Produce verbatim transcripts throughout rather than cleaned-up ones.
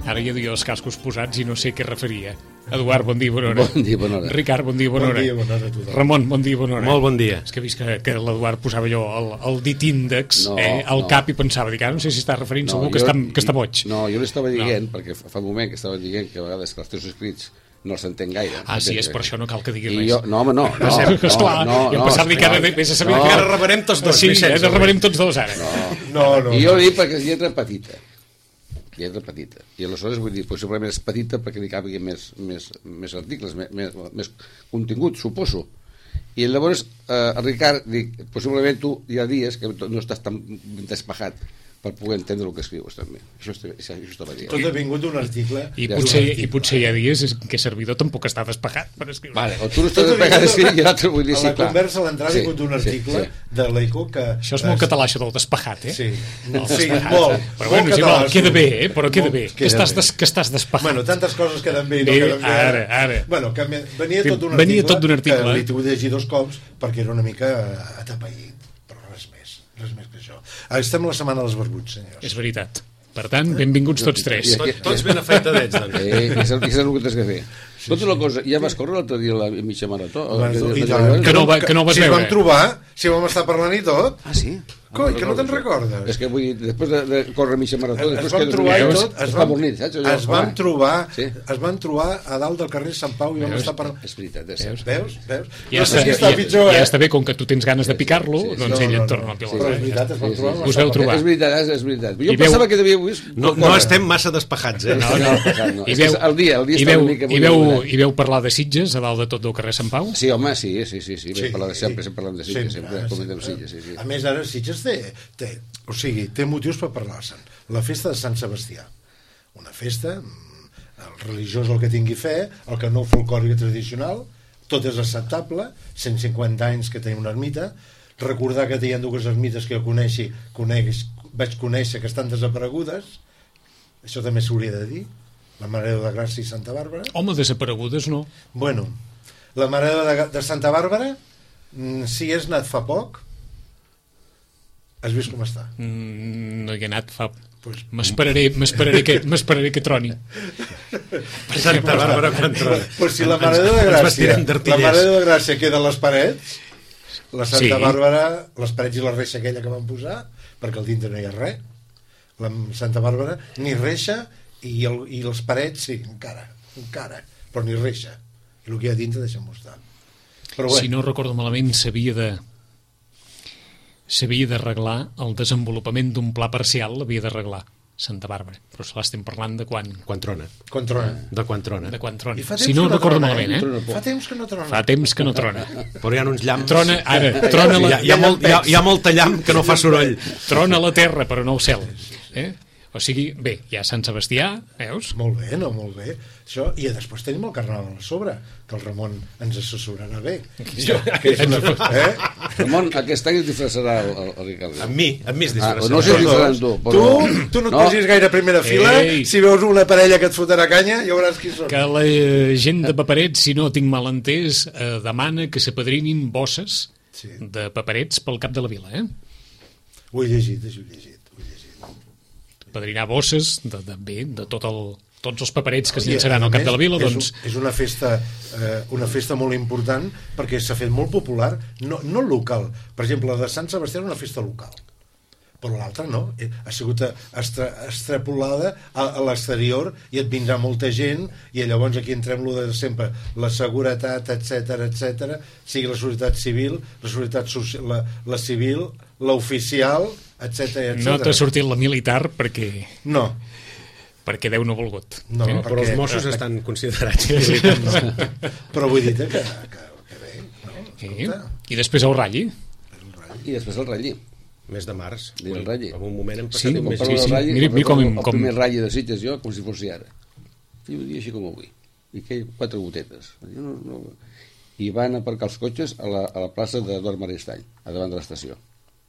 Ara ja duia els cascos posats i no sé què referia. Eduard, bon dia, bona hora. Bon dia, bona hora. Ricard, bon dia, bona hora. Bon dia, bona hora a tothom. Ramon, bon dia, bona hora. Molt bon dia. És que he vist que, que l'Eduard posava allò el, el dit índex No, eh, al no. cap i pensava, dic, ah, no sé si està referint segur que, jo- està, que està boig. No, jo li estava dient, perquè fa fa un moment que estava dient que a vegades que els teus escrits no els s'entén gaire. Ah, sí, és per això no cal que diguis I res. jo, no, home, no. no, No, no, esclar, no, i em no, pensava dir que ara no, vés a saber no. que Ara rebrem tots dos. Sí, Vicenç, ara rebrem tots dos ara. No, no. I jo li dic perquè és lletra petita. Lletra petita. I aleshores vull dir, possiblement és petita perquè li càpigui més, més, més articles, més, més, més contingut, suposo. I llavors, eh, Ricard, dic, possiblement tu hi ha dies que no estàs tan despejat per poder entendre el que escrius també. Això, est- això estava dient. Tot ha vingut d'un article. I Ja potser, d'un article. I potser hi ha dies que servidor tampoc està despejat per escriure. Vale, o tu no estàs Tot ha despejat vingut- sí, i l'altre vull dir, a sí, la clar. conversa a l'entrada Sí, ha vingut d'un sí, article sí. de l'Eco que... Això és molt català, això del despejat, eh? Sí, El sí, despejat. molt. Però molt bueno, és català, igual, queda sí. bé, eh? Però queda Molt- bé. Que queda estàs, bé. des, que estàs despejat. Bueno, tantes coses queden bé i no Bé, queden bé. ara, ara. Bueno, que me- venia tot d'un Venia article, tot d'un article, que eh? li he de llegir dos cops perquè era una mica atapeït, però res més, res més que això. Ara estem a la setmana dels barbuts, senyors. És veritat. Per tant, benvinguts tots tres. I- Tot, tots ben afeitadets, doncs. Eh, és, el, és el que tens que fer. Sí, Tota una cosa, ja vas córrer l'altre dia la mitja marató? Bueno, Que- i que- tant. Que no va- que no vas si veure. vam trobar, si vam estar parlant i tot, Ah, sí? coi, que no te'n recordes. És que vull dir, després de, de córrer mitja marató, es després van quedes trobar i veus, tot, es fa van, bonit, saps? Allò, es van home. trobar Sí. es van trobar a dalt del carrer Sant Pau i vam Veus? estar parlant. És veritat, és cert. Veus? Veus? Ja, no està, sé qui està ja, pitjor, ja eh? està bé, com que tu tens ganes de picar-lo, sí, sí. doncs No, ell no, et torna no. al Però pilot. és veritat, es van Sí, sí, trobar. sí. Us veu trobar. És veritat, és, és veritat. Jo I veu- pensava que devia vist... No, no estem massa despejats, eh? No, no, no. I És que veu, el dia, el dia i està veu, una mica... i veu, i veu parlar de Sitges a dalt de tot del carrer Sant Pau? Sí, home, sí, sí, sí, sí. Sí. sí. Parlar de, sempre, sempre parlem de Sitges, sempre, Sempre, comentem sempre. Sitges, sí, sí. A més, ara Sitges té, té, o sigui, té motius per parlar-se'n. La festa de Sant Sebastià. Una festa, mm, el religiós el que tingui fe, el que no folclòric tradicional, tot és acceptable, cent cinquanta anys que tenim una ermita, recordar que hi ha dues ermites que jo coneixi, coneix, vaig conèixer que estan desaparegudes, això també s'hauria de dir, la Mare de Déu de Gràcia i Santa Bàrbara. Home, desaparegudes no. Bueno, la Mare de Déu de, de Santa Bàrbara, mm, si has anat fa poc, has vist com està? Mm, no hi he anat fa... Pues, M'esperaré m'esperaré que, m'esperaré que troni. Santa Bàrbara quan trona. pues si la Mare de Déu de Ens Gràcia, vestirem la d'artillers. Mare de Déu de Gràcia queda a les parets, la Santa Sí. Bàrbara, les parets i la reixa aquella que van posar, perquè al dintre no hi ha res, la Santa Bàrbara ni reixa i, el, i les parets sí, encara, encara, però ni reixa. I el que hi ha dintre deixem-ho estar. Però bé, Si no recordo malament, s'havia de s'havia d'arreglar el desenvolupament d'un pla parcial, l'havia d'arreglar Santa Bàrbara, però se l'estem parlant de quan, Quan trona. quan trona. De quan trona. de quan trona. I fa Si temps no que no recordo trona, malament, eh? eh? Fa temps que no trona. Fa temps que no trona. Però hi ha uns llamps. Trona, ara, trona Hi ha, la, hi, ha molt, hi, ha, hi ha molta llamp que no fa soroll. trona la terra, però no el cel. Eh? O sigui, bé, hi ha Sant Sebastià, veus? Molt bé, no, molt bé. Això, i després tenim el Carnaval a sobre, que el Ramon ens assessorarà bé. Jo, Que és una, eh? Ramon, aquest any es disfressarà el, el, el Ricard. Amb mi, amb mi es Ah, disfressa. no sé si disfressarà amb tu, Tu, però... tu no et posis gaire a primera fila. Ei. Si veus una parella que et fotrà canya, ja veuràs qui són. Que la gent de Paperets, si no tinc mal entès, eh, demana que s'apadrinin bosses Sí. de paperets pel cap de la vila, eh? Ho he llegit, ho he llegit. Ho he llegit. Padrinar bosses de, de, bé, de tot el, tots els paperets que es I, llançaran a al cap més, de la vila, és, doncs... un- és una festa eh, una festa molt important perquè s'ha fet molt popular, no, no local. Per exemple, la de Sant Sebastià era una festa local, però l'altra no. Eh, Ha sigut estra, extrapolada a, a l'exterior i et vindrà molta gent i llavors aquí entrem lo de sempre, la seguretat, etc etc, sigui la societat civil, la societat soci, la, la civil, l'oficial, etc etc. No t'ha sortit la militar perquè, No, perquè Déu no ha volgut. no, eh? Però els perquè- Mossos estan considerats. no. Però vull dir que, que, que bé, no? Sí. Escolta. I després el ratlli. I després el ratlli. Mes de març. Dir el ratlli. En un moment hem Sí, passat un com mes. parlo Parlo sí. del ratlli, Mira- mira com- el com- primer ratlli de Sitges jo, com si fos ara. I un dia així com avui. I que quatre gotetes. Jo no, no... I van aparcar els cotxes a la, a la plaça d'Eduard Maristany, a davant de l'estació.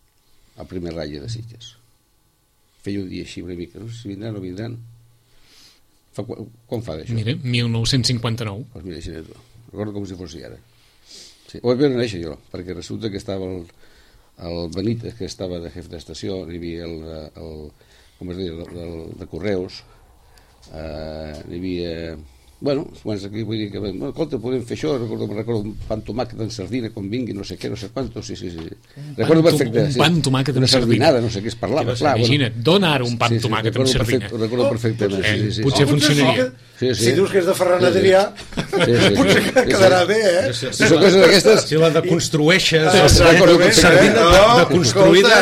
El primer ratlli de Sitges. Feia un dia així una mica. No sé si vindran o vindran. Fa, quan fa d'això? Mira, mil nou-cents cinquanta-nou. Pues mira, així tu. Recordo com si fos ara. Sí. Ho vaig veure néixer jo, perquè resulta que estava el, el Benítez, que estava de jefe d'estació, hi havia el, el, com es diu, el, el de Correus, eh, hi havia... Bueno, doncs aquí vull dir que... Bueno, escolta, podem fer això, recordo, recordo un pan tomàquet en sardina, com vingui, no sé què, no sé quantos, sí, sí, sí. Recordo perfecte. Un pan tomàquet amb una sardina. sardinada, no sé què es parlava, clar. Imagina't, Bueno. dona ara un pan Sí, sí, tomàquet amb recordo sardina. perfecte, recordo perfectament, Eh, sí, sí, sí. potser sí. funcionaria. Sí, sí. Si dius que és de Ferran Adrià, Sí, sí, potser sí, que sí, quedarà sí. bé, eh? Si, Si són coses d'aquestes... si la deconstrueixes... Ah, sí, recordo perfectament. Sardina de, de construïda...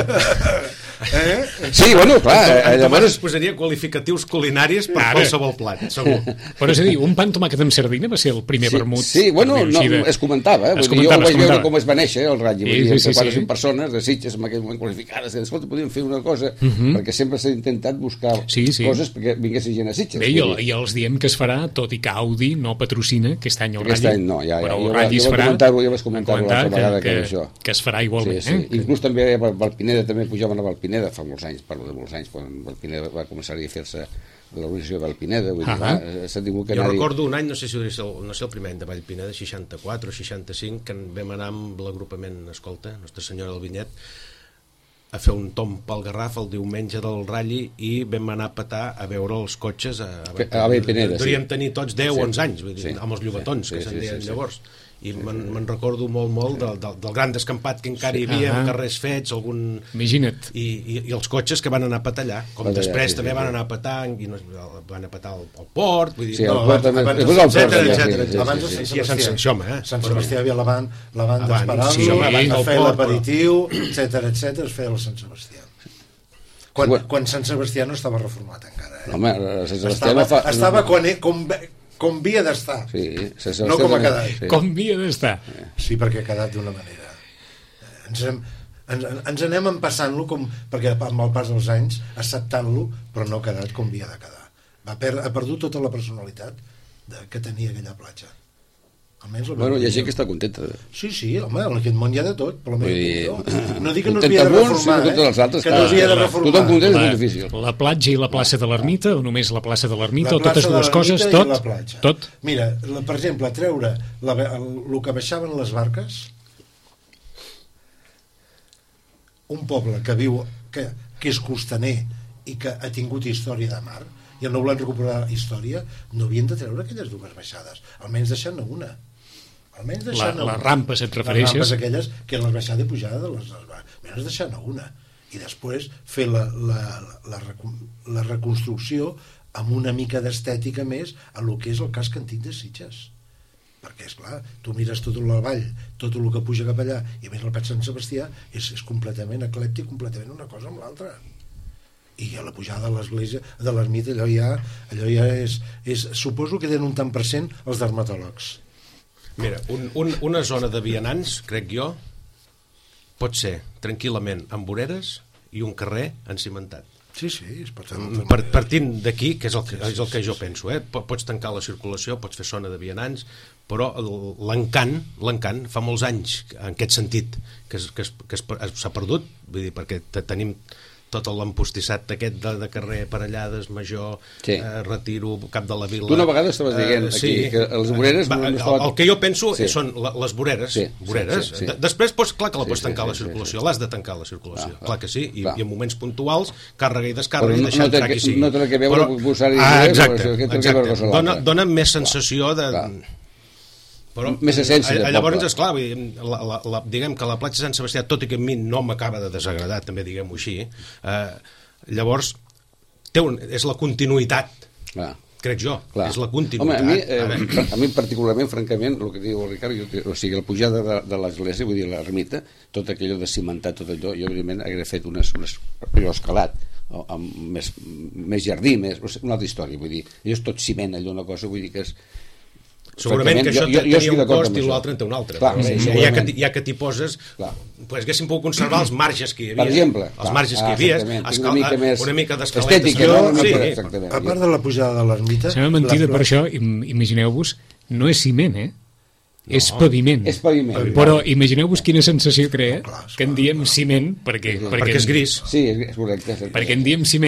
Eh? Sí, bueno, clar, eh, En Tomàs llavors... es posaria qualificatius culinaris per Ara. qualsevol plat, segur. Però és a dir, un pan tomàquet amb sardina va ser el primer Sí, vermut. sí, bueno, per dir-ho no, així de- es comentava, eh? Es Vull dir, comentava, jo es vaig veure comentava. com es va néixer el Ratlla, vull Sí, dir, sí, sí, quatre o sí. cinc persones de Sitges en aquell moment qualificades, i escolta, podíem fer una cosa, Mhm. perquè sempre s'ha intentat buscar Sí, sí. coses perquè vinguessin gent a Sitges. Bé, i, vull el, dir. i els diem que es farà, tot i que Audi no patrocina, aquest any el Aquest Rally. any no, ja, ja, però jo el va- Rally jo es vaig farà. comentar-ho, jo vaig comentar-ho comentar l'altra vegada que, que que, això. que es farà Sí, igualment. sí. Eh? Inclús també a Val- Valpineda també pujaven a Valpineda fa molts anys, parlo de molts anys, quan Valpineda va començar a fer-se de l'organització de Valpineda, vull dir, Ah. va, s'ha tingut que Jo anar... recordo un any, no sé si és el, no sé el primer any de Vallpineda, seixanta-quatre o seixanta-cinc, que vam anar amb l'agrupament Escolta, Nostra Senyora del Vinyet, a fer un tomb pel Garraf el diumenge del Rally i vam anar a petar a veure els cotxes a, A Vallpineda, sí. Devien tenir tots deu o onze anys, vull dir, Sí. amb els llobatons, Sí, que sí, se'n sí, deien sí, sí. llavors. I me'n me'n recordo molt, molt del, del, del gran descampat que encara hi havia, Ah. amb carrers fets, algun... Imagina't. I, i, i els cotxes que van anar a petar allà, com Van allà, després sí, també sí, van sí. anar a petar i no, van a petar al, al port, vull dir, Sí, el No, port abans- també... abans de Després el port etcètera, també, etcètera, sí, sí, etcètera. Abans de sí, Sant sí. sí, a Sant Sebastià. Sebastià, home, eh? Sant Però- Sebastià hi havia la banda, la banda Abans, esperant-lo, sí, home, abans es del feia port, l'aperitiu, etcètera, etcètera, es feia el Sant Sebastià. Quan, Bueno. quan Sant Sebastià no estava reformat encara, eh? Home, a Sant Sebastià Estava, no fa... estava quan, com, com havia d'estar. Sí, Sant Sebastià No com ha també, quedat. sí. Com havia d'estar. Sí, perquè ha quedat d'una manera. Ens anem, ens, ens anem empassant-lo com, perquè amb el pas dels anys, acceptant-lo, però no ha quedat com havia de quedar. Va per, ha perdut tota la personalitat de, que tenia aquella platja. Almenys la Bueno, hi ha meva gent que opinió. està contenta. Sí, sí, home, en aquest món hi ha de tot, per la meva Vull dir, opinió. No dic que no content s'havia de amb uns, reformar, sinó content els eh? altres, Que no clar. s'havia de Tothom reformar. content és La, molt difícil. la platja i la plaça de l'Ermita, o només la plaça de l'Ermita, La o totes plaça de dues coses, l'ermita i tot? la platja. Tot? Mira, la, per exemple, treure la, el, el que baixaven les barques, un poble que viu, que, que és costaner i que ha tingut història de mar, i el no volen recuperar història, no havien de treure aquelles dues baixades, almenys deixant-ne una. Almenys La, deixant-ne les una. rampes et Les refereixes? rampes aquelles, que eren les baixada i pujada de les... Almenys deixant-ne una. I després fer la, la, la, recu- la reconstrucció amb una mica d'estètica més a lo que és el casc antic de Sitges. Perquè, és clar, tu mires tot la vall, tot el que puja cap allà, i a més el Prat Sant Sebastià és, és completament eclèptic, completament una cosa amb l'altra. I a la pujada de l'església, de l'ermita, allò ja, allò ja és, és... Suposo que tenen un tant per cent els dermatòlegs. Mira, un, un, una zona de vianants, crec jo, pot ser tranquil·lament amb voreres i un carrer encimentat. Sí, sí, es pot fer d'altra Per, manera. partint d'aquí, que és el que, és el que jo penso, eh? Po- pots tancar la circulació, pots fer zona de vianants, però el- l'encant, l'encant fa molts anys, en aquest sentit, que es- que es- que es- es- s'ha perdut, vull dir, perquè te- tenim tot l'empostissat aquest de, de carrer Parellades, Major, Sí. eh, Retiro, Cap de la Vila... Tu una vegada estaves dient aquí que les voreres no- no el, estaven- el que jo penso Sí. són la, les voreres, Sí, voreres. sí, sí, sí. De- després pots, clar que la Sí, pots sí, tancar sí, la sí, circulació, sí. l'has de tancar la circulació, Clar, clar que sí, i, clar. i en moments puntuals, càrrega i Però descàrrega i no- deixar no té entrar que- qui sigui. no té que veure amb posar-hi ah, res, exacte, perquè aquest té que exacte. veure cosa Dona, l'altra. dona més sensació de... Clar. Però, Més essència de eh, llavors, poble. esclar, vull dir, la, la, la, diguem que la platja de Sant Sebastià, tot i que a mi no m'acaba de desagradar, també diguem-ho així, eh, llavors té un, és la continuïtat, Clar. crec jo, Clar. és la Home, continuïtat. a mi, A veure. eh, a mi particularment, francament, el que diu el Ricard, jo, o sigui, la pujada de, de l'església, vull dir, l'ermita, tot aquello de cimentar, tot allò, jo, evidentment, hagués fet unes, unes allò escalat, o, amb més, més jardí, més, una altra història, vull dir, allò és tot ciment, allò una cosa, vull dir que és... Segurament que això jo, jo, jo tenia estic un d'acord cost amb i això. l'altre en té un altre. Clar, Però sí, ja, ja, segurament. que, ja que t'hi poses, Clar. pues, haguéssim pogut conservar els marges que hi havia. Per exemple, els clar, marges que hi ah, havia. exactament, escal- una mica més una mica d'escalet. estètica, de- no? Una mica, Sí, exactament. A part de la pujada de l'ermita... Sembla mentida, la- per això, im- imagineu-vos, no és ciment, eh? No. És paviment. És paviment. Però imagineu-vos quina sensació crea Clar, esclar, que en diem ciment, perquè, perquè, perquè és gris. Sí, és, és correcte. És perquè en diem ciment, eh?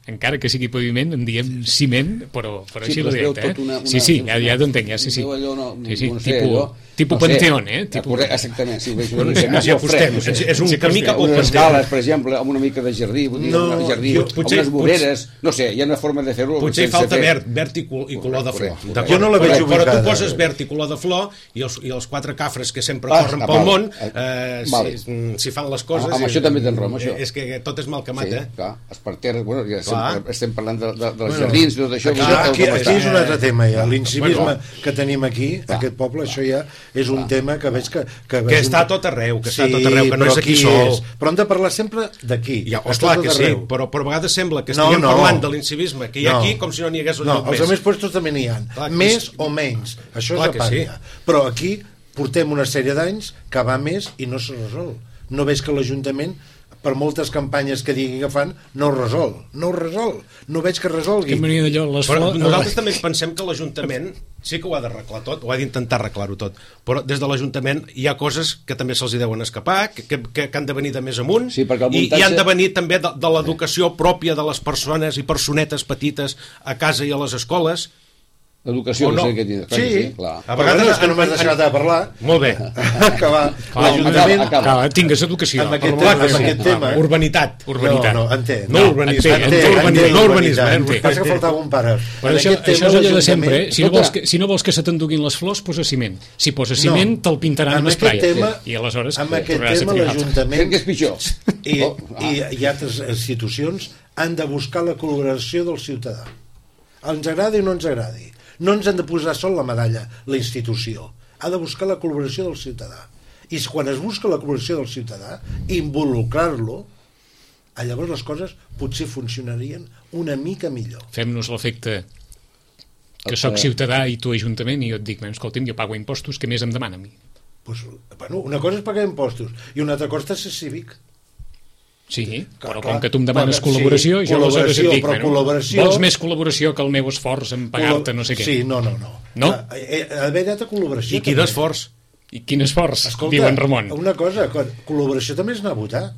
encara que sigui paviment, en diem ciment, però, però Sí, així però la es veu directa, tot una- eh? una- Sí, sí, ja, ja t'ho entenc, ja, sí, sí. Veu allò, no, Sí, sí, no sé, tipus, allò- tipus no sé, Panteón, eh? Tipus... correcte, exactament, sí, veig Bueno, una sí, sí, apostem, és, és un Sí, camí cap al unes Panteó. escales, per exemple, amb una mica de jardí, vull dir, No, no, jardí, jo- amb potser- unes voreres, no sé, hi ha una forma de fer-ho. Potser hi sense falta fer- verd, verd i, col i color de flor. Correcte. D'acord? Jo no la veig però, però ubicada. tu poses verd i color de flor i els, i els quatre cafres que sempre Ah, corren ah, pel val. món, Ah, eh, vale. si, mm, si fan les coses... Amb- amb això també tens raó, amb això. És que tot és mal que Sí, mata. clar, esparteres, bueno, ja Clar. sempre, estem parlant de, de, dels Bueno, jardins i tot això. Aquí, vull dir, aquí, com aquí està. és un altre tema ja. L'incivisme Bueno. que tenim aquí, Clar. aquest poble, això ja és un tema que veig que... Que, Que veig està un- a tot arreu, que està a tot arreu, que no però és aquí aquí sol. és. Però hem de parlar sempre d'aquí. Ja, a esclar tot que sí, arreu. però, però a vegades sembla que No, estiguem no. parlant de l'incivisme que hi ha No. aquí com si no n'hi hagués un No, lloc els més. altres puestos també n'hi ha. Clar que Més sí. o menys. Això Clar és que a part sí. ja. Però aquí portem una sèrie d'anys que va més i no se resol. No veig que l'Ajuntament, per moltes campanyes que digui que fan, no ho resol. No ho resol. No veig que resolgui. Que mania d'allò, les Però flors... nosaltres també pensem que l'Ajuntament sí que ho ha d'arreglar tot, ho ha d'intentar arreglar-ho tot, però des de l'Ajuntament hi ha coses que també se'ls hi deuen escapar, que, que, que han de venir de més amunt, Sí, perquè el i, muntatge- i han de venir també de, de l'educació pròpia de les persones i personetes petites a casa i a les escoles. L'educació, O no? no sé què tindre. Sí, sí, clar. A a vegades vegades és que no m'has en- deixat de parlar. Molt bé. que va, l'Ajuntament... acaba, acaba. Clar, tingues educació. Amb aquest per tema- l'educació. amb aquest tema- Urbanitat. Urbanitat. No, no, entén. No urbanisme, entén, no entén, urbanisme, entén, no urbanisme. entén. urbanisme. Passa que faltava un pare. Però En això, aquest tema, això és allò de l'Ajuntament- sempre, eh? Si no, Escolta. vols que, si no vols que se t'enduguin les flors, posa ciment. Si poses ciment, No. te'l pintaran amb Amb esprai. aquest tema- I aleshores Amb aquest tornaràs a tema triar l'altre. l'Ajuntament Crec que és pitjor. i, Oh, ah. i, i altres institucions han de buscar la col·laboració del ciutadà. Ens agradi o no ens agradi. No ens han de posar sol la medalla, la institució. Ha de buscar la col·laboració del ciutadà. I quan es busca la col·laboració del ciutadà, involucrar-lo, llavors les coses potser funcionarien una mica millor. Fem-nos l'efecte que sóc ciutadà i tu ajuntament i jo et dic, "Bé, escolti'm, jo pago impostos, què més em demana a mi?" Pues, bueno, una cosa és pagar impostos i una altra cosa és ser cívic. Sí, Clar, però clar. com que tu em demanes Sí, col·laboració, jo aleshores et col·laboració, dic, però bueno, col·laboració- vols més col·laboració que el meu esforç en pagar-te no sé què. Sí, no, no, no. No? Ha d'haver data col·laboració. I quin també. esforç. I quin esforç, Escolta, diu en Ramon. una cosa, col·laboració també és anar a votar.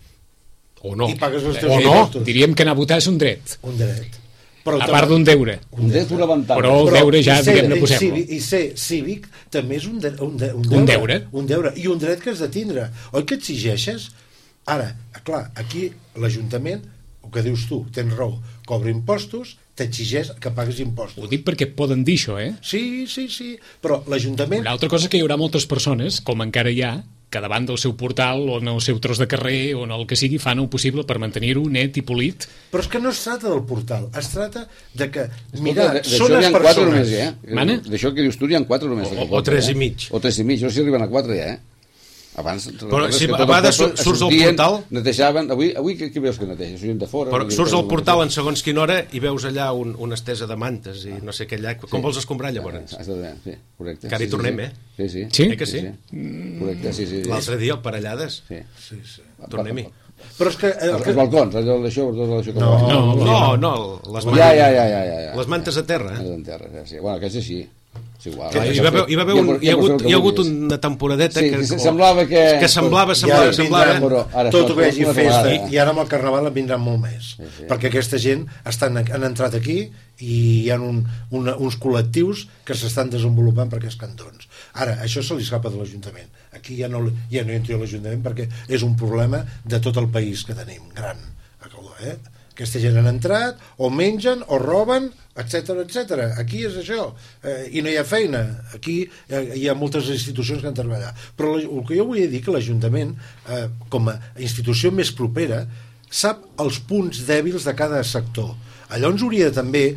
O no. I pagues els teus O no, impostos. diríem que anar a votar és un dret, Un dret. Però a també- part d'un deure. Un dret fonamental. Però el però deure ja, i ser- diguem-ne, i posem-lo. cívic- I ser cívic també és un, de, un, de, un, Un deure, deure. Un deure. I un dret que has de tindre. Oi que exigeixes? Ara, clar, aquí l'Ajuntament, el que dius tu, tens raó, cobra impostos, t'exigeix que paguis impostos. Ho dic perquè poden dir això, eh? Sí, sí, sí, però l'Ajuntament... Una altra cosa és que hi haurà moltes persones, com encara hi ha, que davant del seu portal o en el seu tros de carrer o en el que sigui fan el possible per mantenir-ho net i polit. Però és que no es tracta del portal, es tracta de que, Escolta, mira, de- són d'això n'hi les ha quatre persones... només, eh? Mana? D'això que dius tu n'hi ha quatre només. O- que o compten, tres eh? i mig. O tres i mig, no sé si arriben a quatre ja, eh? Abans, Però si que a tot el vegades poble surts del sortien, portal- Netejaven, avui, avui què, què veus que neteja? Gent de fora... Però vull dir, surts tot al el portal en mateix. segons quina hora i veus allà un, una estesa de mantes i no sé què allà. Com vols escombrar llavors? Ah, està bé, sí, correcte. Que ara hi Sí, sí, tornem, sí. eh? Sí, sí. Sí? Eh que sí? Correcte, sí, sí. sí. L'altre dia, el Parellades. Sí. Sí, sí. Tornem-hi. Però és que... Eh, Els, que els balcons, allò d'això, allò d'això que No. No, No, no, les mantes, Ja, ja, ja, ja, ja, ja. les mantes a terra. Les en terra, ja, sí. Bueno, aquest és així. És igual. Hi va haver, hi va haver un, hi ha hagut, hi ha hagut una temporadeta Sí, que, que semblava que- que semblava, ja semblava, semblava vindran, però ara tot això el que hi hagi una festa vegada, eh? i ara amb el Carnaval en vindran molt més Sí, sí. perquè aquesta gent estan, han entrat aquí i hi ha un, una, uns col·lectius que s'estan desenvolupant per aquests cantons. Ara, això se li escapa de l'Ajuntament. Aquí ja no, ja no entro a l'Ajuntament perquè és un problema de tot el país que tenim, gran. Eh? Aquesta gent han entrat, o mengen, o roben, etc etc. Aquí és això, eh, i no hi ha feina. Aquí eh, hi ha moltes institucions que han de treballar. Però la, el que jo vull dir que l'Ajuntament, eh, com a institució més propera, sap els punts dèbils de cada sector. Llavors hauria també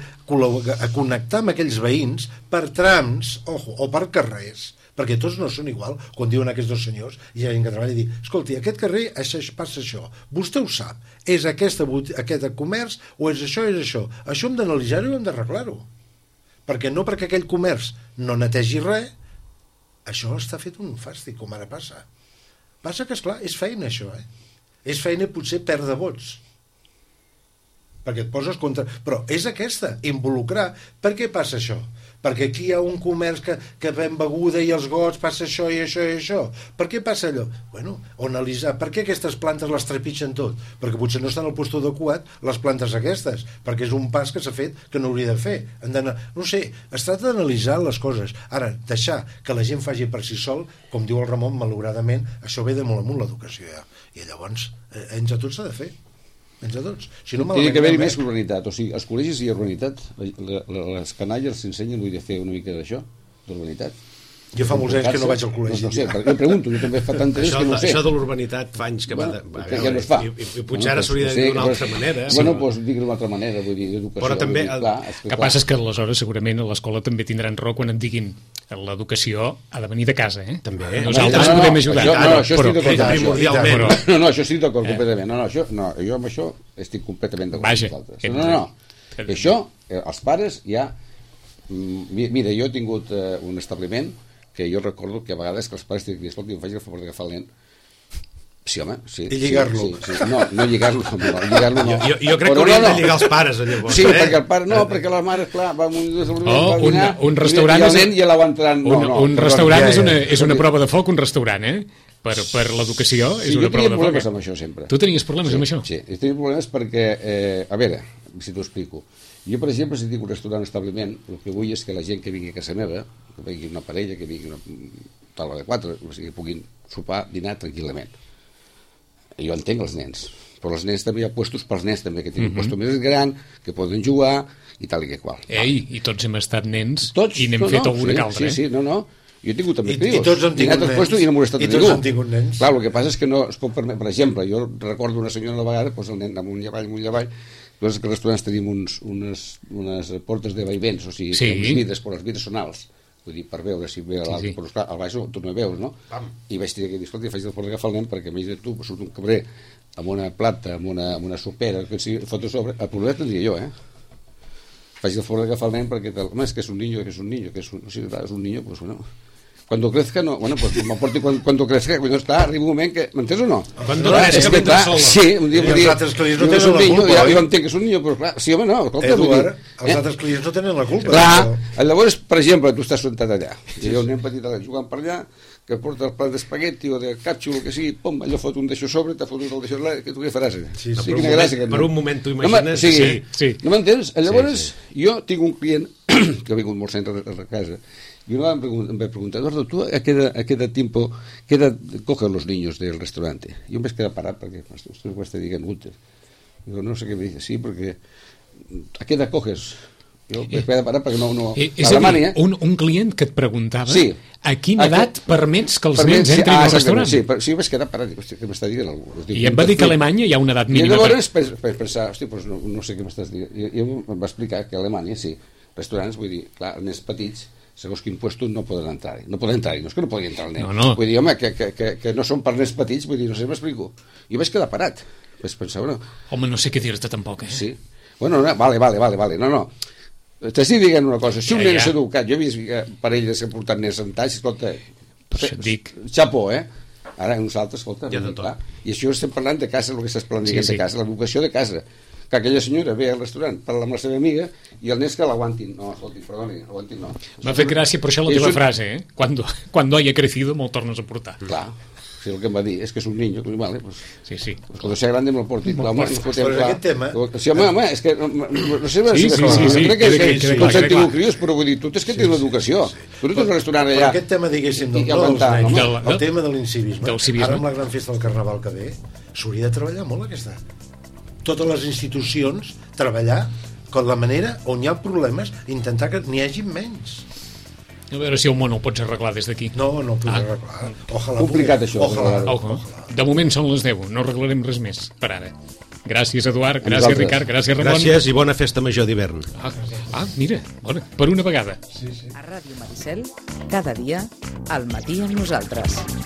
a connectar amb aquells veïns per trams, ojo, o per carrers, perquè tots no són igual. Quan diuen aquests dos senyors hi ha gent que treballa i diu, escolti, aquest carrer això, passa això, vostè ho sap, és aquesta, aquest comerç o és això, és això, això hem d'analitzar-ho i hem d'arreglar-ho, perquè no perquè aquell comerç no netegi res, això està fet un fàstic, com ara passa. Passa que, esclar, és feina això, eh? És feina potser perdre vots. perquè et poses contra... Però és aquesta, involucrar. Per què passa això? Perquè aquí hi ha un comerç que, que ven beguda i els gots, passa això i això i això. Per què passa allò? Bueno, o analitzar, per què aquestes plantes les trepitgen tot? Perquè potser no estan al lloc adequat les plantes aquestes, perquè és un pas que s'ha fet que no hauria de fer. No sé, es tracta d'analitzar les coses. Ara, deixar que la gent faci per si sol, com diu el Ramon, malauradament, això ve de molt amunt l'educació ja. I llavors, eh, ens a tots s'ha de fer. Ens a tots. Si no, Tiene que haver més urbanitat. O sigui, als col·legis hi ha urbanitat. Les canalles s'ensenyen, vull dir, fer una mica d'això, d'urbanitat. Jo fa molts anys que no vaig al col·legi. No, no sé, jo pregunto, jo també fa tant temps que no ho sé. Això de l'urbanitat fa anys que va... Ja no es fa. I potser ara s'hauria de dir d'una altra manera. Bueno, doncs digui d'una altra manera, vull dir, d'educació. Però també... El que passa és que aleshores segurament a l'escola també tindran raó quan et diguin l'educació ha de venir de casa, eh? També. Nosaltres podem ajudar. No, no, això estic d'acord. Primordialment. No, no, això estic d'acord completament. No, no, això, no, jo amb això estic completament d'acord amb vosaltres. No, no, no. Això, els pares ja... Mira, jo he tingut un establiment que jo recordo que a vegades que els pares diuen, escolta, em faig el favor d'agafar el nen. Sí, home, sí. I lligar-lo. Sí, sí, sí. No, no lligar-lo, no, lligar-lo no. Jo, jo crec que hauríem no, no. de lligar els pares, llavors. Sí, eh? perquè el pare, no, perquè la mare, clar, va a un, oh, va un, un restaurant... I el nen ja l'aguantaran. No, un, no, un restaurant és una, és una prova de foc, un restaurant, eh? Per, per l'educació és sí, una prova de foc. Jo tenia problemes amb això, sempre. Tu tenies problemes sí, amb això? Sí, jo tenia problemes perquè, eh, a veure, si t'ho explico. Jo, per exemple, si tinc un restaurant, un establiment, el que vull és que la gent que vingui a casa meva, que vingui una parella, que vingui una taula de quatre, o sigui, que puguin sopar, dinar tranquil·lament. Jo entenc els nens, però els nens també hi ha puestos pels nens també, que tenen un puesto més gran, que poden jugar i tal i que qual. Ei, i tots hem estat nens tots, i n'hem no, fet no, alguna sí, que altra, sí, eh? sí, no, no. Jo he tingut també crios. I tots han tingut nens. I no m'ho he estat I tots han tingut nens. Clar, el que passa és que no es pot permetre. Per exemple, jo recordo una senyora una vegada, doncs el nen amunt i avall, amunt i avall, doncs que als restaurants tenim uns, unes, unes portes de vaivents, o sigui, sí. les vides, però les vides són alts. Vull dir, per veure si ve l'alt, sí, sí. Però esclar, al baix tu no hi veus, no? Pam. I vaig dir que, escolta, faig el favor d'agafar el nen perquè a més de tu surt un cabrer amb una plata, amb una, amb una sopera, que si foto sobre, el problema tindria jo, eh? Faig el favor d'agafar el nen perquè, home, és que és un niño, que és un niño, que és un, si és un niño, pues bueno... Cuando crezca, no. Bueno, pues me aporte cuando, cuando crezca. Cuando está, arriba un moment que... M'entens o no? Cuando crezca, vindrà sola. Sí, un dia I els altres clients no tenen la culpa, oi? Jo entenc que és un niño, però clar, sí, home, no. Eduard, els altres clients no tenen la culpa. Clar, llavors, per exemple, tu estàs sentat allà, i hi ha un nen petit allà jugant per allà, que porta el plat d'espagueti o de catxo, o que sigui, pom, allò fot un d'això sobre, t'ha fotut el d'això, que tu què faràs? Sí, sí. Sí, quina gràcia, per un moment t'ho imagines... Sí, sí, sí. No m'entens? Llavors, jo tinc un client que ha vingut molt sempre a casa, y uno me pregunta, Eduardo, ¿tú a qué, edad, a qué edad tiempo, qué edad cogen los niños del restaurante? Yo me quedé parado porque esto me cuesta digan útil. Digo, no sé qué me dice, sí, porque ¿a qué edad coges? Jo me quedé parado perquè no... no eh, és a dir, un, un client que et preguntava sí. a quina edat que, permets que els permets, nens entrin ah, al restaurant? Sí, però, sí, jo vaig quedar parat, hosti, què m'està dient algú? Dic, I em va dir que a Alemanya hi ha una edat mínima. I llavors per... vaig pensar, hosti, doncs no, no sé què m'estàs dient. I, i em va explicar que a Alemanya, sí, restaurants, vull dir, clar, els nens petits, segons quin puesto no poden entrar-hi. No poden entrar-hi, no és que no pugui entrar el nen. No, no. Vull dir, home, que, que, que, que no són per nens petits, vull dir, no sé si m'explico. I vaig quedar parat. Vaig pensar, bueno... Home, no sé què dir-te tampoc, eh? Sí. Bueno, no, vale, vale, vale, vale. No, no. T'estic dient una cosa. Si un ja, nen ja. s'ha educat, jo he vist parelles que han portat nens sentats, escolta... Pues et dic... Xapó, eh? Ara uns altres, escolta... Ja de tot. I això estem parlant de casa, el que estàs parlant sí, sí. de casa, l'educació de casa. Que aquella senyora ve al restaurant, parla amb la seva amiga i el nens que l'aguantin. No, escolti, perdoni, aguantin no. M'ha fet gràcia per això la teva frase, eh? Cuando, cuando haya crecido me'l tornes a portar. Clar, sí, el que em va dir és que és un niño, pues, vale, pues, sí, sí. Pues, cuando sea grande me'l porti. Clar, home, però en aquest tema... Sí, home, home, és que... No, no sé sí, sí, sí, sí, crec que, que, que, que tots hem tingut crios, però vull dir, tu tens que tenir l'educació. Tu no tens un restaurant allà... Però aquest tema, diguéssim, del, no, dels nens, el tema de l'incivisme, ara amb la gran festa del Carnaval que ve, s'hauria de treballar molt aquesta. Totes les institucions treballar con la manera on hi ha problemes, intentar que n'hi hagi menys. A veure si el món el pots arreglar des d'aquí. No, no el pots ah. arreglar. Ojalà complicat això. Ojalà. Ojalà. De moment són les deu, no arreglarem res més per ara. Gràcies, Eduard, gràcies, Ricard, gràcies, Ramon. Gràcies i bona festa major d'hivern. Ah, ah, mira, bona, per una vegada. Sí, sí. A Ràdio Maricel, cada dia, al matí amb nosaltres.